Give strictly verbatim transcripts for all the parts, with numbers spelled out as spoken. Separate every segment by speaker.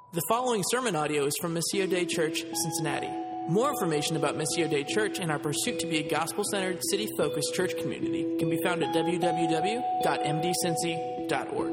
Speaker 1: The following sermon audio is from Missio Dei Church, Cincinnati. More information about Missio Dei Church and our pursuit to be a gospel-centered, city-focused church community can be found at w w w dot m d cincy dot org.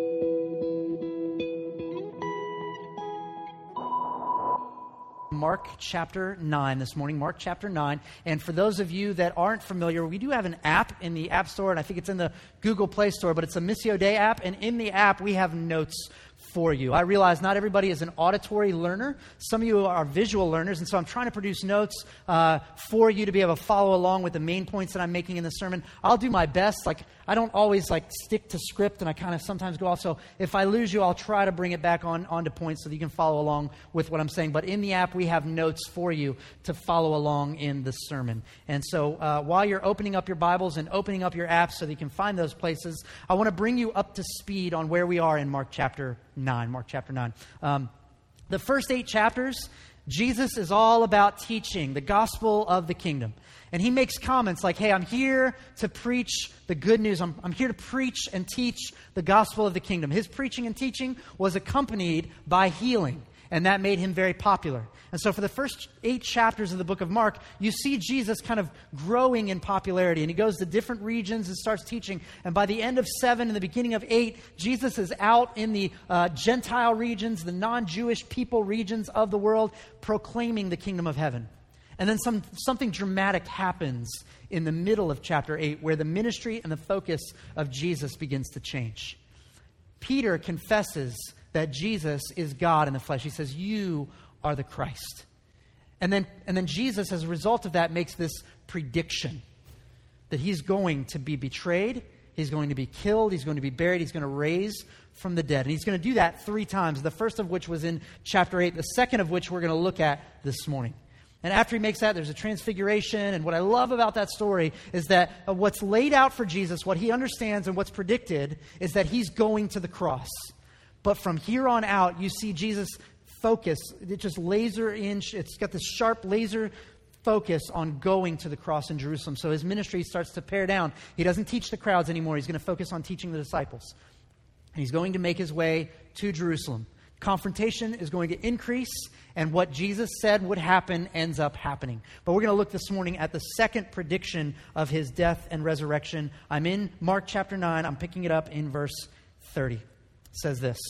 Speaker 2: Mark chapter nine this morning, Mark chapter nine. And for those of you that aren't familiar, we do have an app in the App Store, and I think it's in the Google Play Store, but it's a Missio Dei app, and in the app we have notes for you. I realize not everybody is an auditory learner. Some of you are visual learners, and so I'm trying to produce notes uh, for you to be able to follow along with the main points that I'm making in the sermon. I'll do my best. Like, I don't always like stick to script, and I kind of sometimes go off. So if I lose you, I'll try to bring it back on onto points so that you can follow along with what I'm saying. But in the app, we have notes for you to follow along in the sermon. And so uh, while you're opening up your Bibles and opening up your apps so that you can find those places, I want to bring you up to speed on where we are in Mark chapter nine. Mark chapter nine. Um, the first eight chapters, Jesus is all about teaching the gospel of the kingdom. And he makes comments like, hey, I'm here to preach the good news. I'm, I'm here to preach and teach the gospel of the kingdom. His preaching and teaching was accompanied by healing, and that made him very popular. And so for the first eight chapters of the book of Mark, you see Jesus kind of growing in popularity. And he goes to different regions and starts teaching. And by the end of seven and the beginning of eight, Jesus is out in the uh, Gentile regions, the non-Jewish people regions of the world, proclaiming the kingdom of heaven. And then some something dramatic happens in the middle of chapter eight, where the ministry and the focus of Jesus begins to change. Peter confesses that Jesus is God in the flesh. He says, you are the Christ. And then, and then Jesus, as a result of that, makes this prediction that he's going to be betrayed, he's going to be killed, he's going to be buried, he's going to raise from the dead. And he's going to do that three times, the first of which was in chapter eight, the second of which we're going to look at this morning. And after he makes that, there's a transfiguration. And what I love about that story is that uh, what's laid out for Jesus, what he understands and what's predicted, is that he's going to the cross. But from here on out, you see Jesus focus. It just laser in. It's got this sharp laser focus on going to the cross in Jerusalem. So his ministry starts to pare down. He doesn't teach the crowds anymore. He's going to focus on teaching the disciples. And he's going to make his way to Jerusalem. Confrontation is going to increase, and what Jesus said would happen ends up happening. But we're going to look this morning at the second prediction of his death and resurrection. I'm in Mark chapter nine. I'm picking it up in verse thirty. It says this.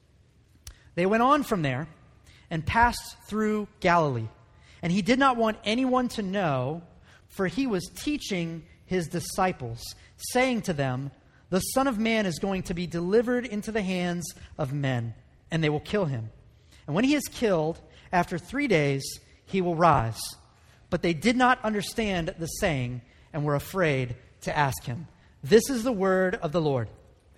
Speaker 2: They went on from there and passed through Galilee, and he did not want anyone to know, for he was teaching his disciples, saying to them, the Son of Man is going to be delivered into the hands of men, and they will kill him. And when he is killed, after three days, he will rise. But they did not understand the saying and were afraid to ask him. This is the word of the Lord.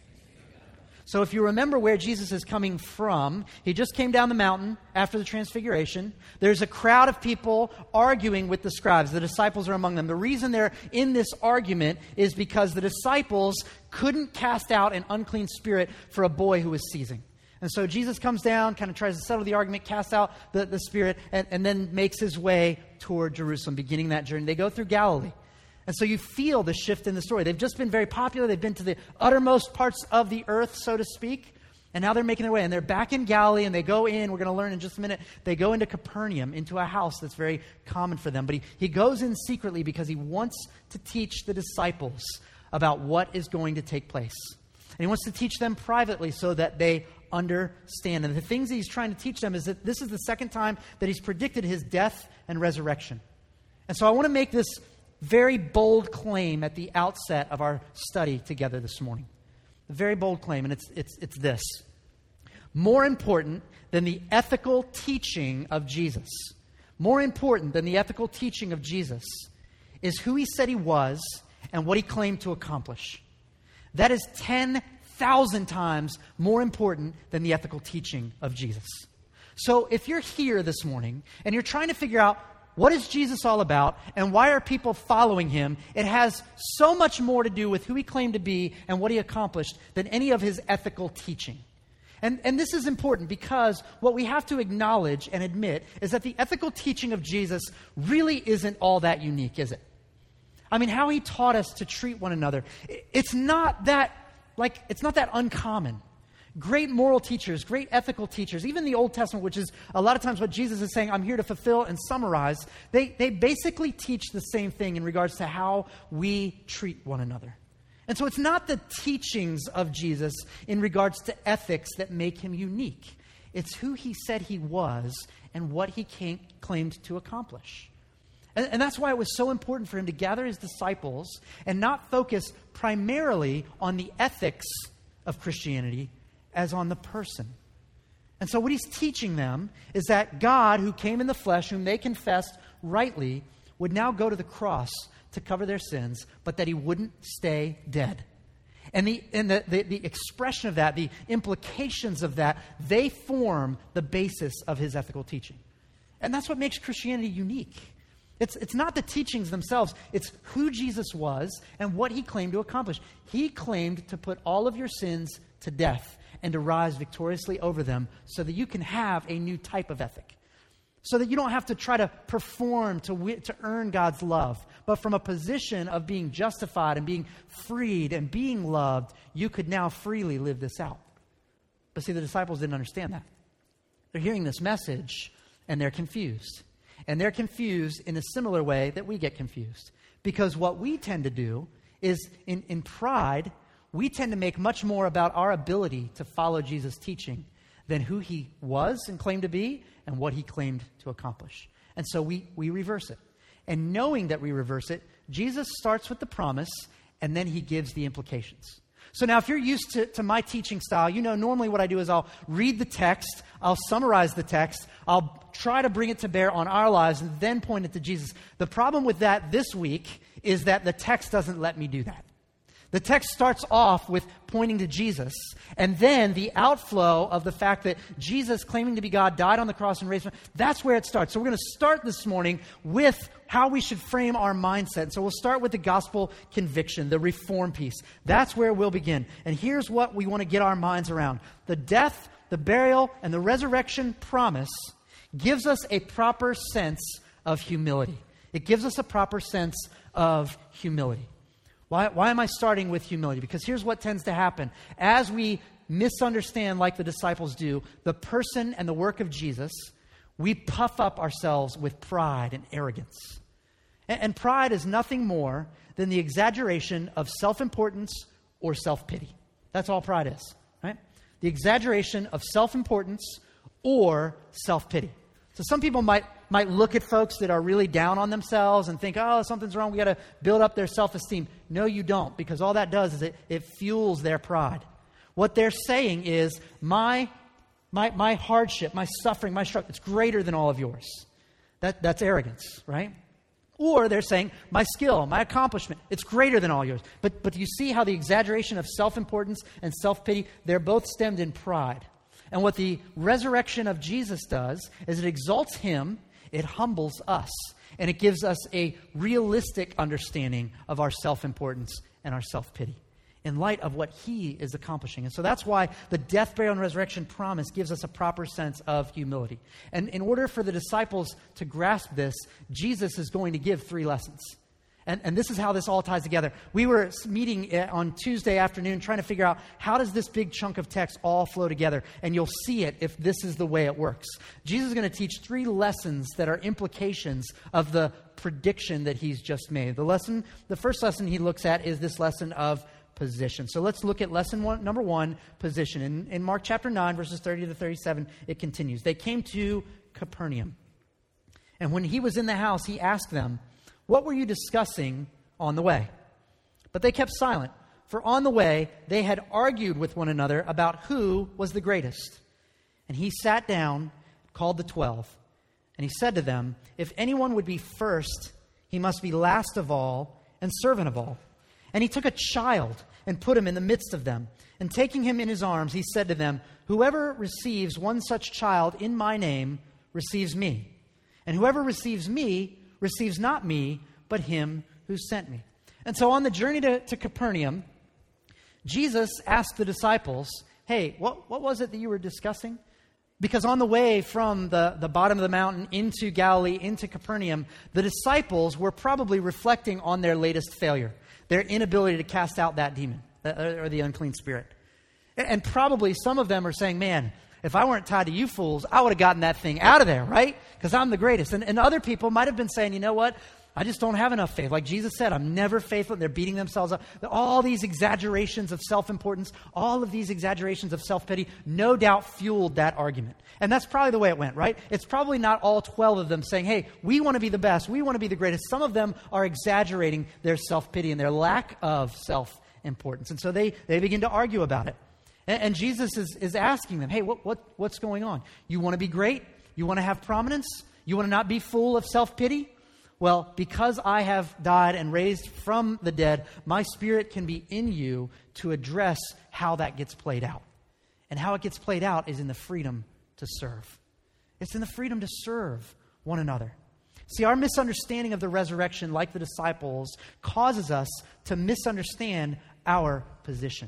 Speaker 2: So if you remember where Jesus is coming from, he just came down the mountain after the transfiguration. There's a crowd of people arguing with the scribes. The disciples are among them. The reason they're in this argument is because the disciples couldn't cast out an unclean spirit for a boy who was seizing. And so Jesus comes down, kind of tries to settle the argument, casts out the, the spirit, and, and then makes his way toward Jerusalem, beginning that journey. They go through Galilee. And so you feel the shift in the story. They've just been very popular. They've been to the uttermost parts of the earth, so to speak. And now they're making their way. And they're back in Galilee, and they go in. We're going to learn in just a minute. They go into Capernaum, into a house that's very common for them. But he, he goes in secretly because he wants to teach the disciples about what is going to take place. And he wants to teach them privately so that they understand. And the things that he's trying to teach them is that this is the second time that he's predicted his death and resurrection. And so I want to make this very bold claim at the outset of our study together this morning. A very bold claim, and it's it's it's this. More important than the ethical teaching of Jesus, more important than the ethical teaching of Jesus, is who he said he was and what he claimed to accomplish. That is ten thousand times more important than the ethical teaching of Jesus. So if you're here this morning and you're trying to figure out what is Jesus all about and why are people following him, it has so much more to do with who he claimed to be and what he accomplished than any of his ethical teaching. And, and this is important because what we have to acknowledge and admit is that the ethical teaching of Jesus really isn't all that unique, is it? I mean, how he taught us to treat one another, it's not that, like, it's not that uncommon. Great moral teachers, great ethical teachers, even the Old Testament, which is a lot of times what Jesus is saying, I'm here to fulfill and summarize, they, they basically teach the same thing in regards to how we treat one another. And so it's not the teachings of Jesus in regards to ethics that make him unique. It's who he said he was and what he came, claimed to accomplish. And, and that's why it was so important for him to gather his disciples and not focus primarily on the ethics of Christianity as on the person. And so what he's teaching them is that God, who came in the flesh, whom they confessed rightly, would now go to the cross to cover their sins, but that he wouldn't stay dead. And the and the, the, the expression of that, the implications of that, they form the basis of his ethical teaching. And that's what makes Christianity unique. It's, it's not the teachings themselves. It's who Jesus was and what he claimed to accomplish. He claimed to put all of your sins to death and to rise victoriously over them so that you can have a new type of ethic. So that you don't have to try to perform to, wi- to earn God's love. But from a position of being justified and being freed and being loved, you could now freely live this out. But see, the disciples didn't understand that. They're hearing this message and they're confused. And they're confused in a similar way that we get confused. Because what we tend to do is, in, in pride, we tend to make much more about our ability to follow Jesus' teaching than who he was and claimed to be and what he claimed to accomplish. And so we, we reverse it. And knowing that we reverse it, Jesus starts with the promise and then he gives the implications. So now if you're used to, to my teaching style, you know normally what I do is I'll read the text, I'll summarize the text, I'll try to bring it to bear on our lives and then point it to Jesus. The problem with that this week is that the text doesn't let me do that. The text starts off with pointing to Jesus, and then the outflow of the fact that Jesus, claiming to be God, died on the cross and raised from, that's where it starts. So we're going to start this morning with how we should frame our mindset. So we'll start with the gospel conviction, the reform piece. That's where we'll begin. And here's what we want to get our minds around. The death, the burial, and the resurrection promise gives us a proper sense of humility. It gives us a proper sense of humility. Why, why am I starting with humility? Because here's what tends to happen. As we misunderstand, like the disciples do, the person and the work of Jesus, we puff up ourselves with pride and arrogance. And, and pride is nothing more than the exaggeration of self-importance or self-pity. That's all pride is, right? The exaggeration of self-importance or self-pity. So some people might might look at folks that are really down on themselves and think, oh, something's wrong. We got to build up their self-esteem. No, you don't, because all that does is it, it fuels their pride. What they're saying is, my, my, my hardship, my suffering, my struggle, it's greater than all of yours. That, that's arrogance, right? Or they're saying, my skill, my accomplishment, it's greater than all yours. But, but you see how the exaggeration of self-importance and self-pity, they're both stemmed in pride. And what the resurrection of Jesus does is it exalts him, it humbles us, and it gives us a realistic understanding of our self-importance and our self-pity in light of what he is accomplishing. And so that's why the death, burial, and resurrection promise gives us a proper sense of humility. And in order for the disciples to grasp this, Jesus is going to give three lessons. And, and this is how this all ties together. We were meeting on Tuesday afternoon trying to figure out how does this big chunk of text all flow together. And you'll see it if this is the way it works. Jesus is going to teach three lessons that are implications of the prediction that he's just made. The lesson, the first lesson he looks at is this lesson of position. So let's look at lesson one, number one, position. In, in Mark chapter nine, verses thirty to thirty-seven, it continues. They came to Capernaum. And when he was in the house, he asked them, what were you discussing on the way? But they kept silent, for on the way they had argued with one another about who was the greatest. And he sat down, called the twelve, and he said to them, if anyone would be first, he must be last of all and servant of all. And he took a child and put him in the midst of them. And taking him in his arms, he said to them, whoever receives one such child in my name receives me. And whoever receives me receives not me, but him who sent me. And so on the journey to, to Capernaum, Jesus asked the disciples, hey, what, what was it that you were discussing? Because on the way from the, the bottom of the mountain into Galilee, into Capernaum, the disciples were probably reflecting on their latest failure, their inability to cast out that demon, or the unclean spirit. And, and probably some of them are saying, man, if I weren't tied to you fools, I would have gotten that thing out of there, right? Because I'm the greatest. And, and other people might have been saying, you know what? I just don't have enough faith. Like Jesus said, I'm never faithful. And they're beating themselves up. All these exaggerations of self-importance, all of these exaggerations of self-pity, no doubt fueled that argument. And that's probably the way it went, right? It's probably not all twelve of them saying, hey, we want to be the best. We want to be the greatest. Some of them are exaggerating their self-pity and their lack of self-importance. And so they, they begin to argue about it. And, and Jesus is, is asking them, hey, what, what, what's going on? You want to be great? You want to have prominence? You want to not be full of self-pity? Well, because I have died and raised from the dead, my Spirit can be in you to address how that gets played out. And how it gets played out is in the freedom to serve. It's in the freedom to serve one another. See, our misunderstanding of the resurrection, like the disciples, causes us to misunderstand our position.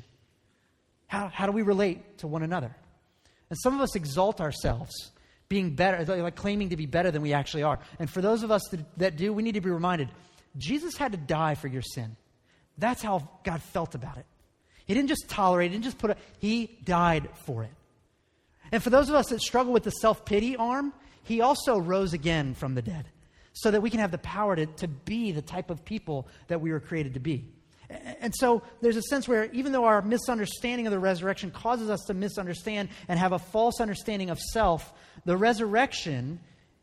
Speaker 2: How, how do we relate to one another? And some of us exalt ourselves, being better, like claiming to be better than we actually are. And for those of us that, that do, we need to be reminded, Jesus had to die for your sin. That's how God felt about it. He didn't just tolerate it, he didn't just put it, he died for it. And for those of us that struggle with the self-pity arm, he also rose again from the dead so that we can have the power to, to be the type of people that we were created to be. And so there's a sense where even though our misunderstanding of the resurrection causes us to misunderstand and have a false understanding of self, the resurrection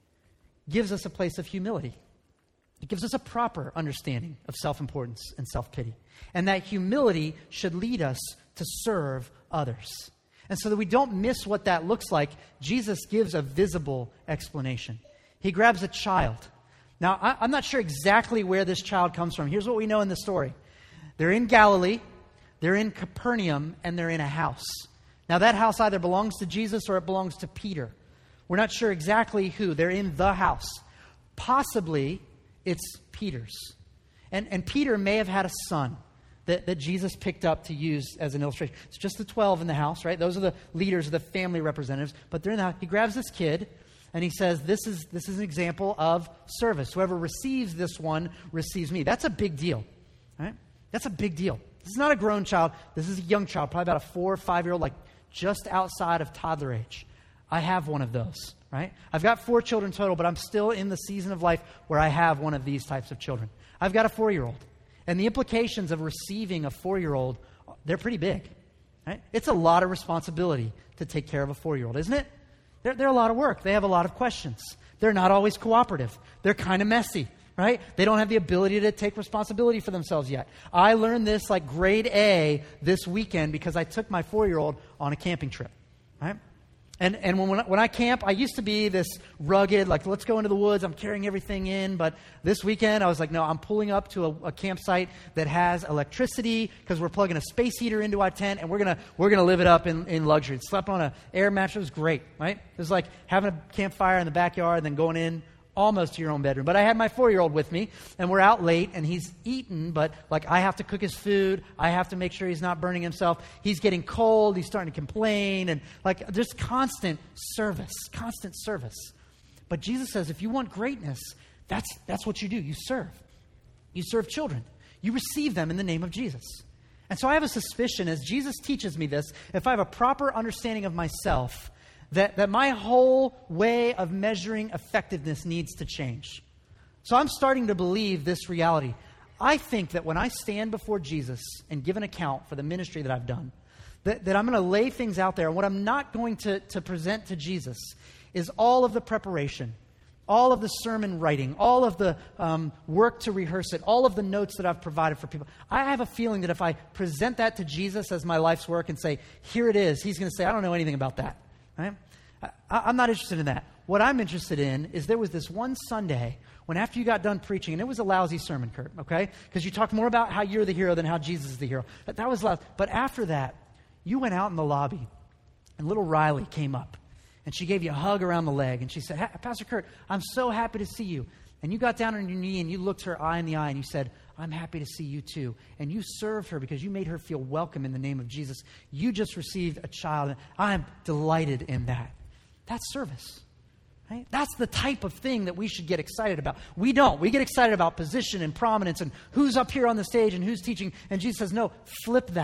Speaker 2: gives us a place of humility. It gives us a proper understanding of self-importance and self-pity. And that humility should lead us to serve others. And so that we don't miss what that looks like, Jesus gives a visible explanation. He grabs a child. Now, I, I'm not sure exactly where this child comes from. Here's what we know in the story. They're in Galilee, they're in Capernaum, and they're in a house. Now, that house either belongs to Jesus or it belongs to Peter. We're not sure exactly who. They're in the house. Possibly, it's Peter's. And, and Peter may have had a son that, that Jesus picked up to use as an illustration. It's just the twelve in the house, right? Those are the leaders, the family representatives. But they're in the house. He grabs this kid, and he says, this is, this is an example of service. Whoever receives this one receives me. That's a big deal, right? That's a big deal. This is not a grown child. This is a young child, probably about a four or five-year-old, like just outside of toddler age. I have one of those, right? I've got four children total, but I'm still in the season of life where I have one of these types of children. I've got a four-year-old. And the implications of receiving a four-year-old, they're pretty big, right? It's a lot of responsibility to take care of a four-year-old, isn't it? They're, they're a lot of work. They have a lot of questions. They're not always cooperative. They're kind of messy. Right? They don't have the ability to take responsibility for themselves yet. I learned this like grade A this weekend because I took my four-year-old on a camping trip. Right? And and when when I camp, I used to be this rugged, like, let's go into the woods. I'm carrying everything in. But this weekend, I was like, no, I'm pulling up to a, a campsite that has electricity because we're plugging a space heater into our tent, and we're gonna we're gonna live it up in, in luxury. Slept on an air mattress. It was great. Right? It was like having a campfire in the backyard and then going in almost to your own bedroom. But I had my four-year-old with me, and we're out late, and he's eaten, but like I have to cook his food. I have to make sure he's not burning himself. He's getting cold. He's starting to complain, and like there's constant service, constant service. But Jesus says, if you want greatness, that's that's what you do. You serve. You serve children. You receive them in the name of Jesus. And so I have a suspicion, as Jesus teaches me this, if I have a proper understanding of myself, That, that my whole way of measuring effectiveness needs to change. So I'm starting to believe this reality. I think that when I stand before Jesus and give an account for the ministry that I've done, that, that I'm going to lay things out there. And what I'm not going to, to present to Jesus is all of the preparation, all of the sermon writing, all of the um, work to rehearse it, all of the notes that I've provided for people. I have a feeling that if I present that to Jesus as my life's work and say, here it is, he's going to say, I don't know anything about that. Right? I, I'm not interested in that. What I'm interested in is there was this one Sunday when after you got done preaching, and it was a lousy sermon, Kurt, okay? Because you talked more about how you're the hero than how Jesus is the hero. That, that was loud. But after that, you went out in the lobby, and little Riley came up, and she gave you a hug around the leg, and she said, Pastor Kurt, I'm so happy to see you. And you got down on your knee, and you looked her eye in the eye, and you said, I'm happy to see you too. And you served her because you made her feel welcome in the name of Jesus. You just received a child, and I'm delighted in that. That's service. Right? That's the type of thing that we should get excited about. We don't. We get excited about position and prominence and who's up here on the stage and who's teaching. And Jesus says, no, flip that.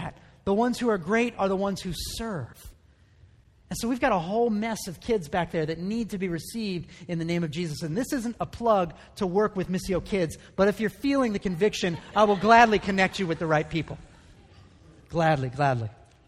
Speaker 2: the ones who are great are the ones who serve. And so we've got a whole mess of kids back there that need to be received in the name of Jesus. And this isn't a plug to work with Missio Kids, but if you're feeling the conviction, I will gladly connect you with the right people. Gladly, gladly.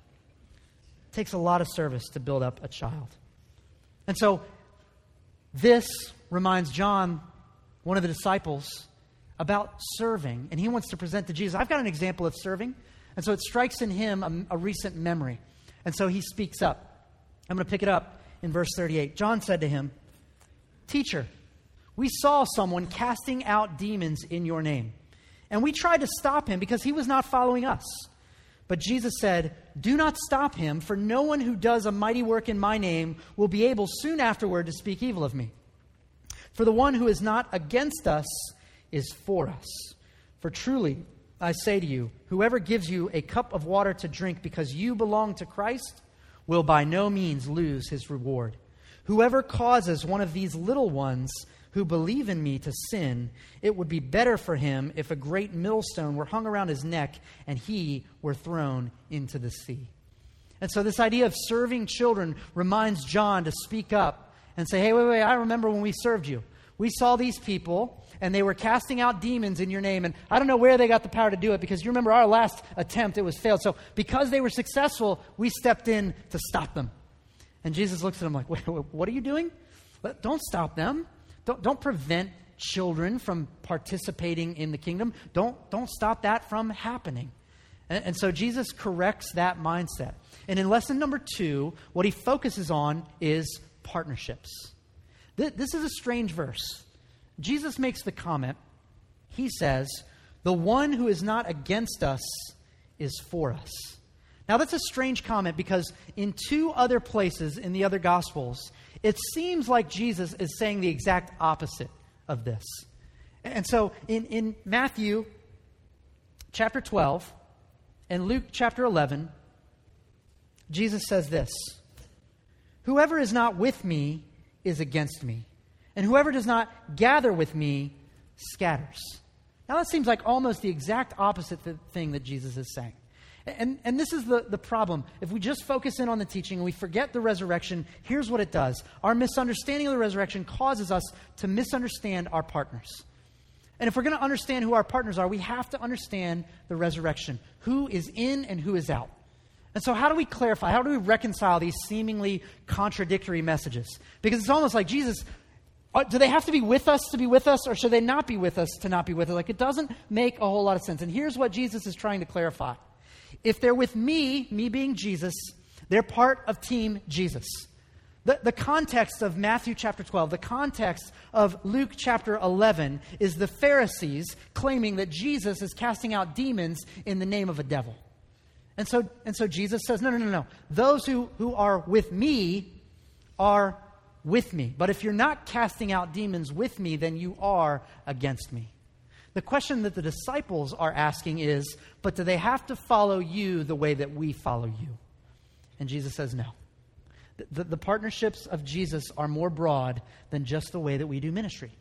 Speaker 2: It takes a lot of service to build up a child. And so this reminds John, one of the disciples, about serving. And he wants to present to Jesus, I've got an example of serving. And so it strikes in him a, a recent memory. And so he speaks up. I'm going to pick it up in verse thirty-eight. John said to him, "Teacher, we saw someone casting out demons in your name, and we tried to stop him because he was not following us. But Jesus said, 'Do not stop him, for no one who does a mighty work in my name will be able soon afterward to speak evil of me. For the one who is not against us is for us. For truly, I say to you, whoever gives you a cup of water to drink because you belong to Christ will by no means lose his reward. Whoever causes one of these little ones who believe in me to sin, it would be better for him if a great millstone were hung around his neck and he were thrown into the sea.'" And so this idea of serving children reminds John to speak up and say, hey, wait, wait, I remember when we served you. We saw these people, and they were casting out demons in your name. And I don't know where they got the power to do it, because you remember our last attempt, it was failed. So because they were successful, we stepped in to stop them. And Jesus looks at them like, wait, wait, what are you doing? Don't stop them. Don't, don't prevent children from participating in the kingdom. Don't, don't stop that from happening. And, and so Jesus corrects that mindset. And in lesson number two, what he focuses on is partnerships. This is a strange verse. Jesus makes the comment, he says, "The one who is not against us is for us." Now that's a strange comment, because in two other places in the other Gospels, it seems like Jesus is saying the exact opposite of this. And so in, in Matthew chapter twelve and Luke chapter eleven, Jesus says this, "Whoever is not with me is against me, and whoever does not gather with me scatters." Now that seems like almost the exact opposite th- thing that Jesus is saying. And, and this is the, the problem. If we just focus in on the teaching and we forget the resurrection, here's what it does. Our misunderstanding of the resurrection causes us to misunderstand our partners. And if we're going to understand who our partners are, we have to understand the resurrection. Who is in and who is out. And so how do we clarify? How do we reconcile these seemingly contradictory messages? Because it's almost like, Jesus, do they have to be with us to be with us, or should they not be with us to not be with us? Like, it doesn't make a whole lot of sense. And here's what Jesus is trying to clarify. If they're with me, me being Jesus, they're part of Team Jesus. The, the context of Matthew chapter twelve, the context of Luke chapter eleven is the Pharisees claiming that Jesus is casting out demons in the name of a devil. And so, and so Jesus says, no, no, no, no. Those who, who are with me are with me. But if you're not casting out demons with me, then you are against me. The question that the disciples are asking is, but do they have to follow you the way that we follow you? And Jesus says no. The, the, the partnerships of Jesus are more broad than just the way that we do ministry.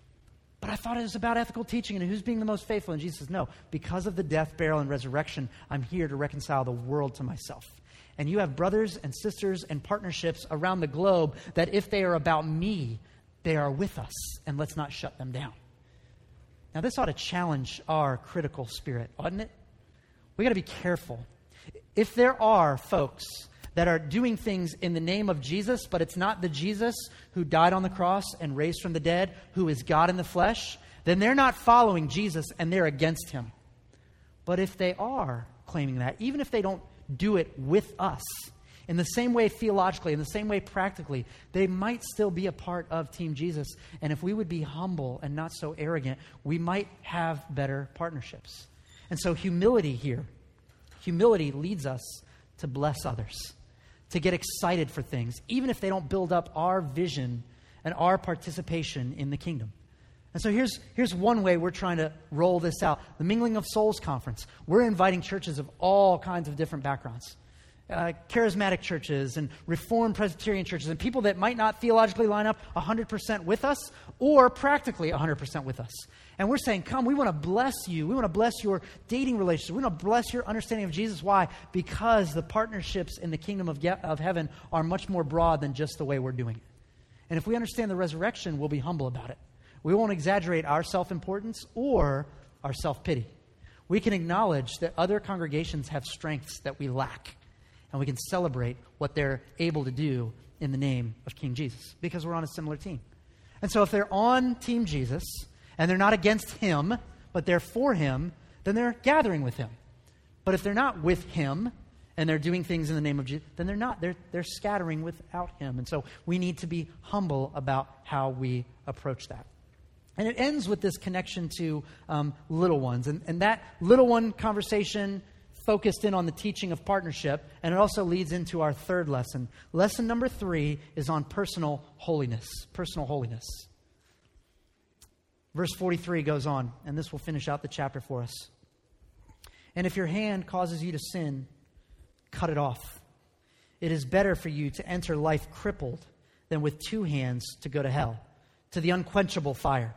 Speaker 2: But I thought it was about ethical teaching and who's being the most faithful. And Jesus says, no, because of the death, burial, and resurrection, I'm here to reconcile the world to myself. And you have brothers and sisters and partnerships around the globe that if they are about me, they are with us. And let's not shut them down. Now, this ought to challenge our critical spirit, oughtn't it? We got to be careful. If there are folks that are doing things in the name of Jesus, but it's not the Jesus who died on the cross and raised from the dead, who is God in the flesh, then they're not following Jesus and they're against him. But if they are claiming that, even if they don't do it with us, in the same way theologically, in the same way practically, they might still be a part of Team Jesus. And if we would be humble and not so arrogant, we might have better partnerships. And so humility here, humility leads us to bless others, to get excited for things, even if they don't build up our vision and our participation in the kingdom. And so here's, here's one way we're trying to roll this out. The Mingling of Souls Conference. We're inviting churches of all kinds of different backgrounds. uh, charismatic churches and Reformed Presbyterian churches and people that might not theologically line up one hundred percent with us or practically one hundred percent with us. And we're saying, come, we want to bless you. We want to bless your dating relationship. We want to bless your understanding of Jesus. Why? Because the partnerships in the kingdom of, ge- of heaven are much more broad than just the way we're doing it. And if we understand the resurrection, we'll be humble about it. We won't exaggerate our self-importance or our self-pity. We can acknowledge that other congregations have strengths that we lack. And we can celebrate what they're able to do in the name of King Jesus because we're on a similar team. And so if they're on Team Jesus and they're not against him, but they're for him, then they're gathering with him. But if they're not with him and they're doing things in the name of Jesus, then they're not. They're, they're scattering without him. And so we need to be humble about how we approach that. And it ends with this connection to um, little ones. And, and that little one conversation focused in on the teaching of partnership. And it also leads into our third lesson. Lesson number three is on personal holiness. Personal holiness. Verse forty-three goes on, and this will finish out the chapter for us. And if your hand causes you to sin, cut it off. It is better for you to enter life crippled than with two hands to go to hell, to the unquenchable fire.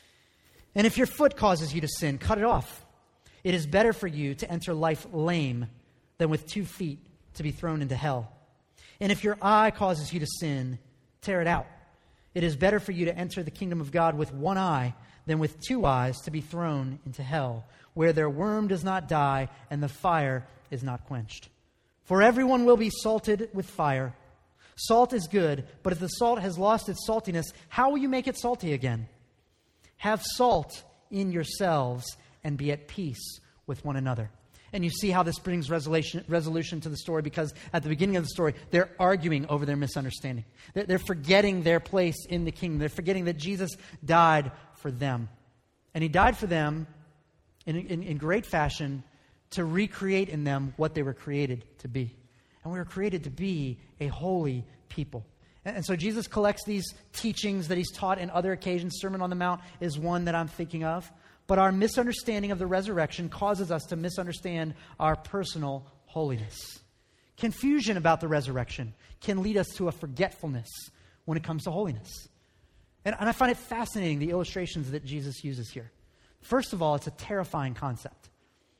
Speaker 2: And if your foot causes you to sin, cut it off. It is better for you to enter life lame than with two feet to be thrown into hell. And if your eye causes you to sin, tear it out. It is better for you to enter the kingdom of God with one eye than with two eyes to be thrown into hell, where their worm does not die and the fire is not quenched. For everyone will be salted with fire. Salt is good, but if the salt has lost its saltiness, how will you make it salty again? Have salt in yourselves and be at peace with one another. And you see how this brings resolution, resolution to the story, because at the beginning of the story, they're arguing over their misunderstanding. They're, they're forgetting their place in the kingdom. They're forgetting that Jesus died for them. And he died for them in, in, in great fashion to recreate in them what they were created to be. And we were created to be a holy people. And, and so Jesus collects these teachings that he's taught in other occasions. Sermon on the Mount is one that I'm thinking of. But our misunderstanding of the resurrection causes us to misunderstand our personal holiness. Confusion about the resurrection can lead us to a forgetfulness when it comes to holiness. And, and I find it fascinating, the illustrations that Jesus uses here. First of all, it's a terrifying concept.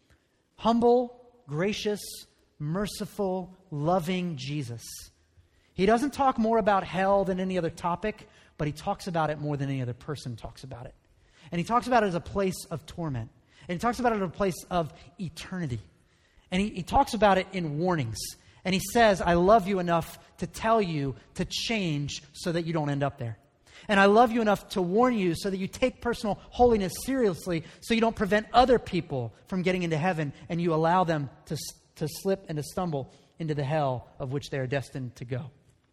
Speaker 2: Humble, gracious, merciful, loving Jesus. He doesn't talk more about hell than any other topic, but he talks about it more than any other person talks about it. And he talks about it as a place of torment. And he talks about it as a place of eternity. And he, he talks about it in warnings. And he says, I love you enough to tell you to change so that you don't end up there. And I love you enough to warn you so that you take personal holiness seriously so you don't prevent other people from getting into heaven and you allow them to, to slip and to stumble into the hell of which they are destined to go.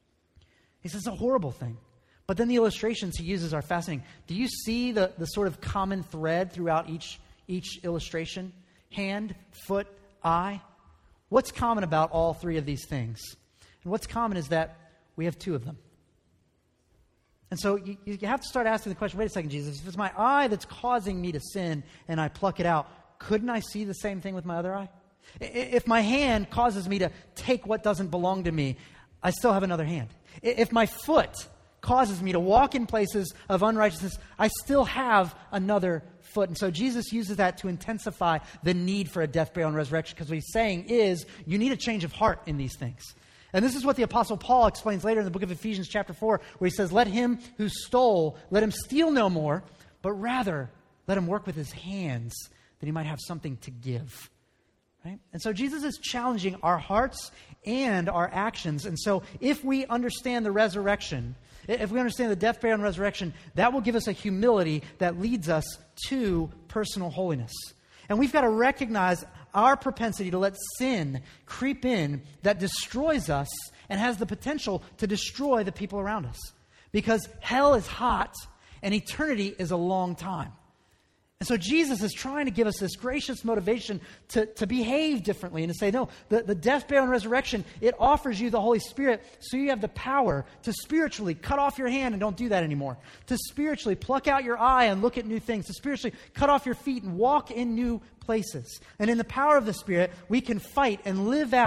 Speaker 2: He says it's a horrible thing. But then the illustrations he uses are fascinating. Do you see the, the sort of common thread throughout each, each illustration? Hand, foot, eye. What's common about all three of these things? And what's common is that we have two of them. And so you, you have to start asking the question, wait a second, Jesus, if it's my eye that's causing me to sin and I pluck it out, couldn't I see the same thing with my other eye? If my hand causes me to take what doesn't belong to me, I still have another hand. If my foot causes me to walk in places of unrighteousness, I still have another foot. And so Jesus uses that to intensify the need for a death, burial, and resurrection, because what he's saying is you need a change of heart in these things. And this is what the Apostle Paul explains later in the book of Ephesians chapter four, where he says, let him who stole, let him steal no more, but rather let him work with his hands that he might have something to give. Right? And so Jesus is challenging our hearts and our actions. And so if we understand the resurrection, if we understand the death, burial, and resurrection, that will give us a humility that leads us to personal holiness. And we've got to recognize our propensity to let sin creep in that destroys us and has the potential to destroy the people around us. Because hell is hot and eternity is a long time. And so Jesus is trying to give us this gracious motivation to, to behave differently and to say, no, the, the death, burial, and resurrection, it offers you the Holy Spirit so you have the power to spiritually cut off your hand and don't do that anymore. To spiritually pluck out your eye and look at new things. To spiritually cut off your feet and walk in new places. And in the power of the Spirit, we can fight and live out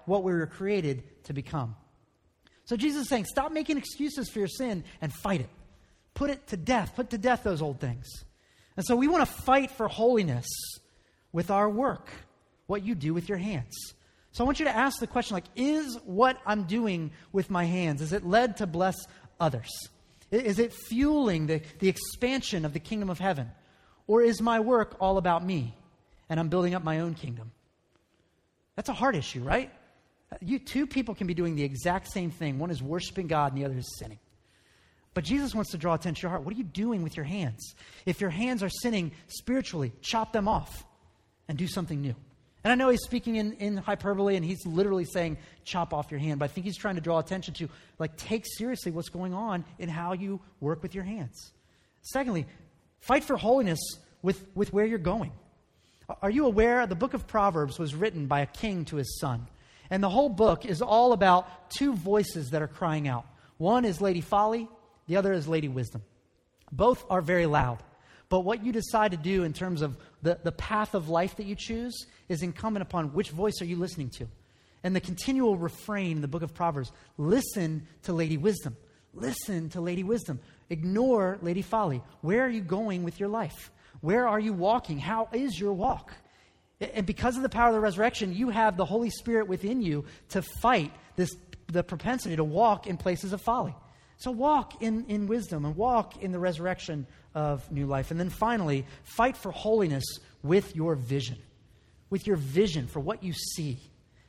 Speaker 2: what we were created to become. So Jesus is saying, stop making excuses for your sin and fight it. Put it to death. Put to death those old things. And so we want to fight for holiness with our work, what you do with your hands. So I want you to ask the question, like, is what I'm doing with my hands, is it led to bless others? Is it fueling the, the expansion of the kingdom of heaven? Or is my work all about me and I'm building up my own kingdom? That's a hard issue, right? You two people can be doing the exact same thing. One is worshiping God and the other is sinning. But Jesus wants to draw attention to your heart. What are you doing with your hands? If your hands are sinning spiritually, chop them off and do something new. And I know he's speaking in, in hyperbole and he's literally saying, chop off your hand. But I think he's trying to draw attention to, like, take seriously what's going on in how you work with your hands. Secondly, fight for holiness with, with where you're going. Are you aware the book of Proverbs was written by a king to his son? And the whole book is all about two voices that are crying out. One is Lady Folly, the other is Lady Wisdom. Both are very loud. But what you decide to do in terms of the, the path of life that you choose is incumbent upon which voice are you listening to. And the continual refrain in the book of Proverbs, listen to Lady Wisdom. Listen to Lady Wisdom. Ignore Lady Folly. Where are you going with your life? Where are you walking? How is your walk? And because of the power of the resurrection, you have the Holy Spirit within you to fight this the propensity to walk in places of folly. So walk in, in wisdom and walk in the resurrection of new life. And then finally, fight for holiness with your vision, with your vision for what you see.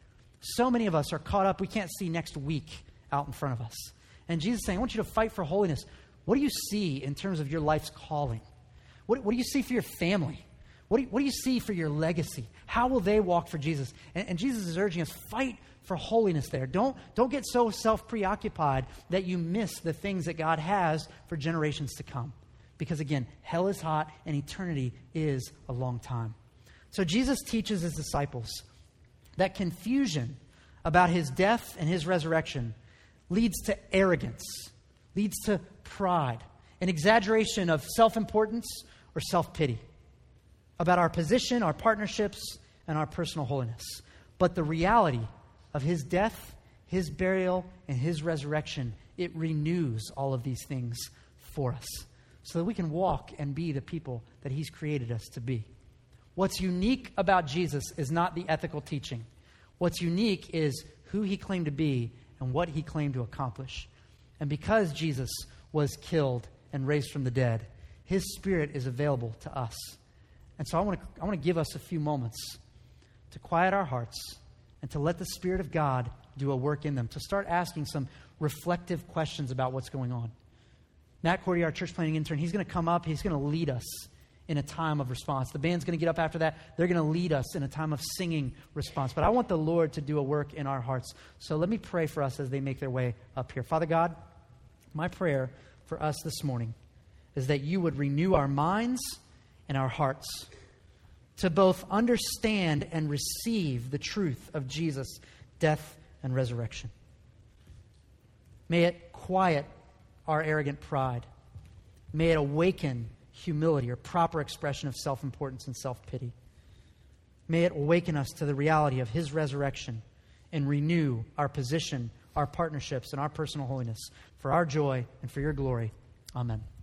Speaker 2: So many of us are caught up, we can't see next week out in front of us. And Jesus is saying, I want you to fight for holiness. What do you see in terms of your life's calling? What, what do you see for your family? What do, you, what do you see for your legacy? How will they walk for Jesus? And, and Jesus is urging us, fight for holiness there. Don't, don't get so self-preoccupied that you miss the things that God has for generations to come. Because again, hell is hot and eternity is a long time. So Jesus teaches his disciples that confusion about his death and his resurrection leads to arrogance, leads to pride, an exaggeration of self-importance or self-pity about our position, our partnerships, and our personal holiness. But the reality of his death, his burial, and his resurrection, it renews all of these things for us so that we can walk and be the people that he's created us to be. What's unique about Jesus is not the ethical teaching. What's unique is who he claimed to be and what he claimed to accomplish. And because Jesus was killed and raised from the dead, his Spirit is available to us. And so I want to I want to give us a few moments to quiet our hearts and to let the Spirit of God do a work in them, to start asking some reflective questions about what's going on. Matt Cordy, our church planning intern, he's going to come up. He's going to lead us in a time of response. The band's going to get up after that. They're going to lead us in a time of singing response. But I want the Lord to do a work in our hearts. So let me pray for us as they make their way up here. Father God, my prayer for us this morning is that you would renew our minds and our hearts to both understand and receive the truth of Jesus' death and resurrection. May it quiet our arrogant pride. May it awaken humility or proper expression of self-importance and self-pity. May it awaken us to the reality of his resurrection and renew our position, our partnerships, and our personal holiness for our joy and for your glory. Amen.